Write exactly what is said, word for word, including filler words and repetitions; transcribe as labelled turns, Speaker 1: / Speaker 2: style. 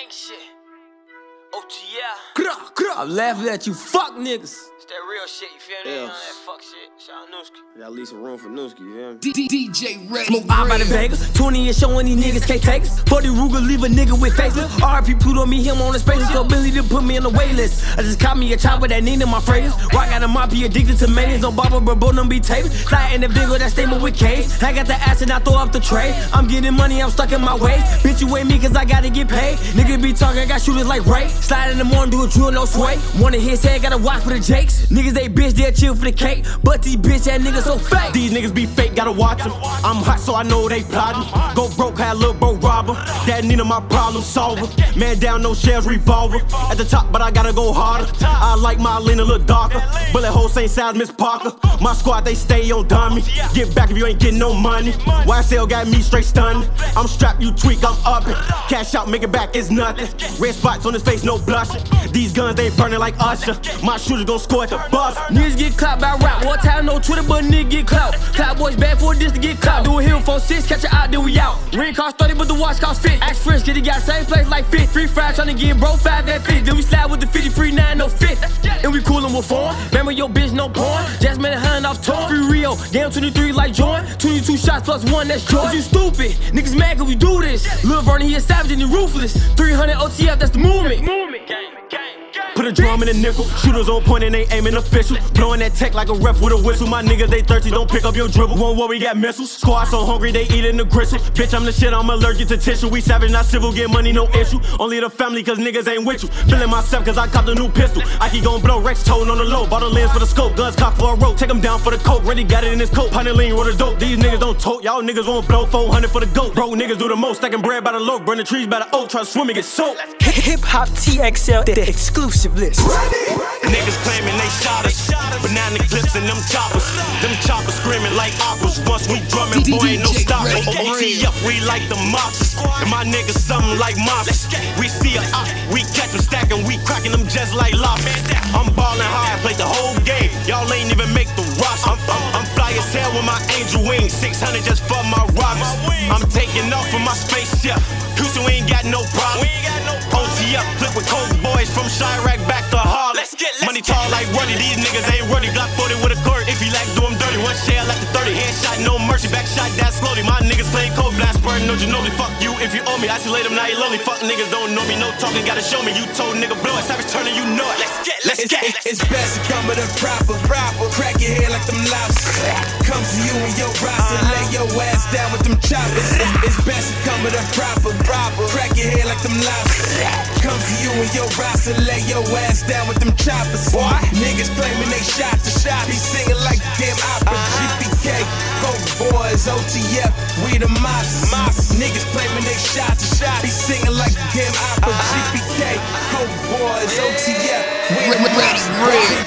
Speaker 1: gang shit. O T L.
Speaker 2: I'm laughing at you, fuck niggas.
Speaker 1: It's that real shit, you feel me?
Speaker 2: Yeah.
Speaker 1: None of that fuck shit. Shout out Newski.
Speaker 3: Got leave some room for Newski, you feel me?
Speaker 4: D J Red.
Speaker 2: Smoke out by the Vegas, twenty and showing these niggas can't take us. forty Ruger leave a nigga with faceless. R P Pluto me him on the space, so Billy to put me on the wait list. I just caught me a chop with that Nina in my fragrance. Why got a mop, be addicted to mayonnaise. On Baba, but both them be taped. Slide in the video, that statement with K. I got the ass and I throw up the tray. I'm getting money, I'm stuck in my waist. Bitch, you ain't me cause I gotta get paid. Niggas be talking, I got shooters like Ray. Slide in the morning, do a drill, no sway. Wanna hit his head, gotta watch for the jakes. Niggas they bitch, they'll chill for the cake. But these bitch ass niggas so fake.
Speaker 3: These niggas be fake, gotta watch them. I'm hot, so I know they plotting. Go broke, had a little bro robber. That Nina my problem solver. Man down, no shells, revolver. At the top, but I gotta go harder. I like my lean a little darker. Bullet hole same size, Miss Parker. My squad, they stay on dummy. Get back if you ain't getting no money. Y S L got me straight stunned. I'm strapped, you tweak, I'm up it. Cash out, make it back, it's nothing. Red spots on his face, no blushing. These guns, they burning like Usher. My shooters gon' score at the bus.
Speaker 2: Niggas get clout by rap. One time no Twitter, but nigga get clout. Clout boys bad for this to get clout. Do a hill for six, catch it out, then we out. Ring cost thirty, but the watch cost fifty. Ask Frisk, get it got same place like fifty. Free fry tryna get bro five that fit. Then we slide with the fifty, free nine, no fit. And we coolin' with foreign. Remember your bitch, no porn. Just made a hundred off torn. Free Rio, game twenty-three like Jordan. twenty-two shots plus one, that's Jordan. You stupid, niggas mad cause we do this. Lil Vernon, he a savage and he ruthless. three hundred O T F, that's the movement.
Speaker 1: Gang, gang, gang.
Speaker 3: Put a drum in a nickel, shooters on point and they aiming official. Blowing that tech like a ref with a whistle. My niggas, they thirsty, don't pick up your dribble. One war, we got missiles. Squad so hungry, they eating the gristle. Bitch, I'm the shit, I'm allergic to tissue. We savage, not civil, get money, no issue. Only the family, cause niggas ain't with you. Feeling myself, cause I copped a new pistol. I keep gon' blow, Rex tone on the low. Bought a lens for the scope, guns cocked for a rope. Take him down for the coke, ready got it in his coat. Pint of lean, roll the dope. These niggas don't tote, y'all niggas won't blow. four hundred for the goat. Bro, niggas do the most, stacking bread by the loaf. Burn the trees by the oak, try to swim and get soaked.
Speaker 2: Hip Hop T X L, the exclusive list.
Speaker 3: Niggas claiming they shot us, banana clips and them choppers. Them choppers screaming like operas. Once we drumming, boy, ain't no stopping. O T F, we like the monsters. And my niggas something like monsters. We see a op, we catch them stacking, we cracking them just like lobsters. I'm ballin' hard, played the whole game. Y'all ain't even make the roster. I'm, I'm, I'm fly as hell with my angel wings. six hundred just for my robbers. I'm taking off from my spaceship. Houston, we ain't got no problem. O T F, flip with coke boys from Chirac back to Harlem. Money tall like Ruddy, these niggas ain't Ruddy. Glock forty with a cord, if he like, do him dirty. One shell like the thirty, headshot, no mercy. Back shot, that slowly. My niggas playing cold blast, spurting, no Ginobili. Fuck you if you owe me, isolate him, now you lonely. Fuck niggas don't know me, no talking, gotta show me. You told nigga blow it, savage turning, you know it. Let's get, let's
Speaker 4: It's,
Speaker 3: get.
Speaker 4: it's, it's best to come with a proper, proper. Crack your head like them lobsters. Come to you and your roster, lay your ass down with them choppers. It's, it's best to come with a proper, proper. Crack your head like them lobsters. Come to you and your roster, lay your ass down with them choppers. What? Niggas claiming they shot to shot. Be singing like damn opera. G P K, Coke boys, O T F, we the mobsters. Niggas claiming they shot to shot. Be singing like damn opera. G P K, Coke boys, O T F, we the mobsters.